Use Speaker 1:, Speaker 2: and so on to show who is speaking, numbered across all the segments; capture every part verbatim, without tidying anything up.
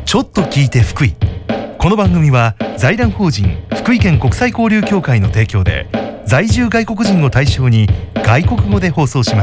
Speaker 1: ちょっと聞いて福井。この番組は財団法人福井県国際交流協会の提供で在住外国人を対象に外国語で放送します。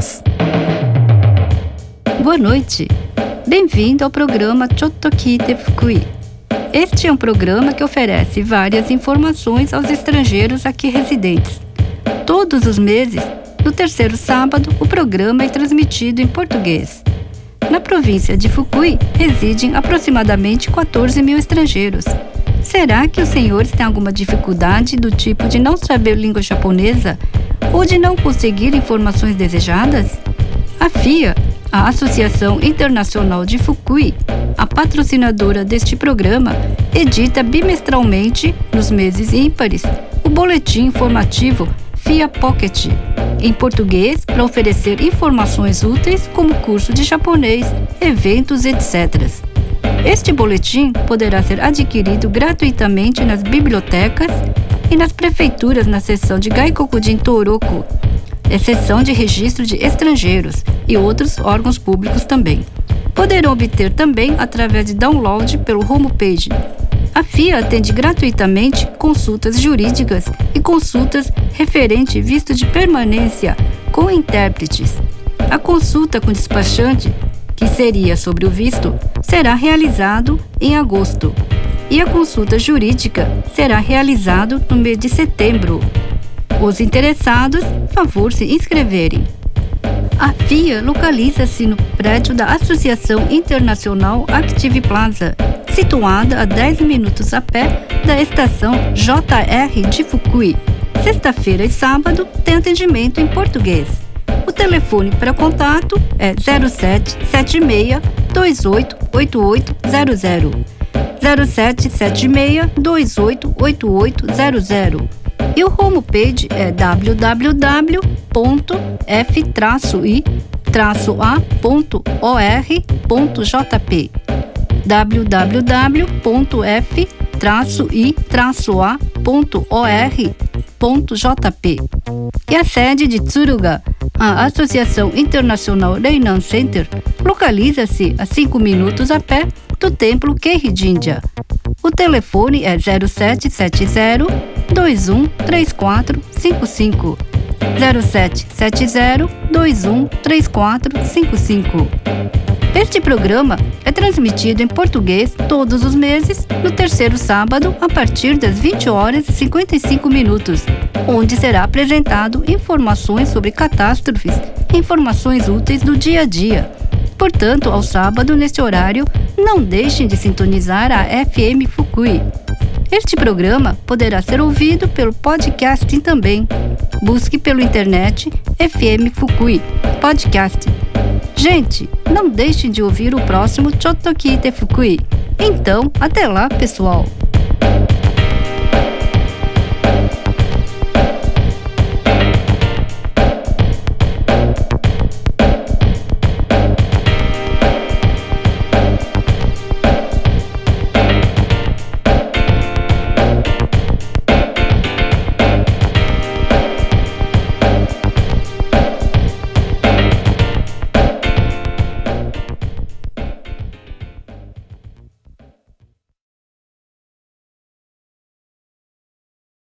Speaker 2: Boa noite. Bem-vindo ao programa Chotokite Fukui. Este é um programa que oferece várias informações aos estrangeiros aqui residentes. Todos os meses, no terceiro sábado, o programa é transmitido em português. Na província de Fukui, residem aproximadamente quatorze mil estrangeiros. Será que os senhores têm alguma dificuldade do tipo de não saber língua japonesa ou de não conseguir informações desejadas? A F I A, a Associação Internacional de Fukui, a patrocinadora deste programa, edita bimestralmente, nos meses ímpares, o boletim informativo F I A Pocket, em português, para oferecer informações úteis como curso de japonês, eventos, etcétera. Este boletim poderá ser adquirido gratuitamente nas bibliotecas e nas prefeituras na seção de Gaikokujin Toroku, seção de registro de estrangeiros, e outros órgãos públicos também. Poderão obter também através de download pelo homepage. A F I A atende gratuitamente consultas jurídicas e consultas referente visto de permanência com intérpretes. A consulta com despachante, que seria sobre o visto, será realizado em agosto, e a consulta jurídica será realizada no mês de setembro. Os interessados, favor se inscreverem. A F I A localiza-se no prédio da Associação Internacional Active Plaza, situada a dez minutos a pé da estação J R de Fukui. Sexta-feira e sábado tem atendimento em português. O telefone para contato é zero sete sete seis dois oito oito oito zero zero. zero sete sete seis dois oito oito oito zero zero. E o homepage é w w w ponto f i a ponto o r ponto j p w w w ponto f i a ponto o r ponto j p. E a sede de Tsuruga, a Associação Internacional Reinan Center, localiza-se a cinco minutos a pé do Templo Keiji-jinja. O telefone é zero sete sete zero dois um três quatro cinco cinco. zero sete sete zero dois um três quatro cinco cinco. Este programa é transmitido em português todos os meses, no terceiro sábado, a partir das vinte horas e cinquenta e cinco minutos, onde será apresentado informações sobre catástrofes e informações úteis do dia a dia. Portanto, ao sábado, neste horário, não deixem de sintonizar a F M Fukui. Este programa poderá ser ouvido pelo podcasting também. Busque pelo internet F M Fukui Podcast. Gente, não deixem de ouvir o próximo Chotokite Fukui. Então, até lá, pessoal!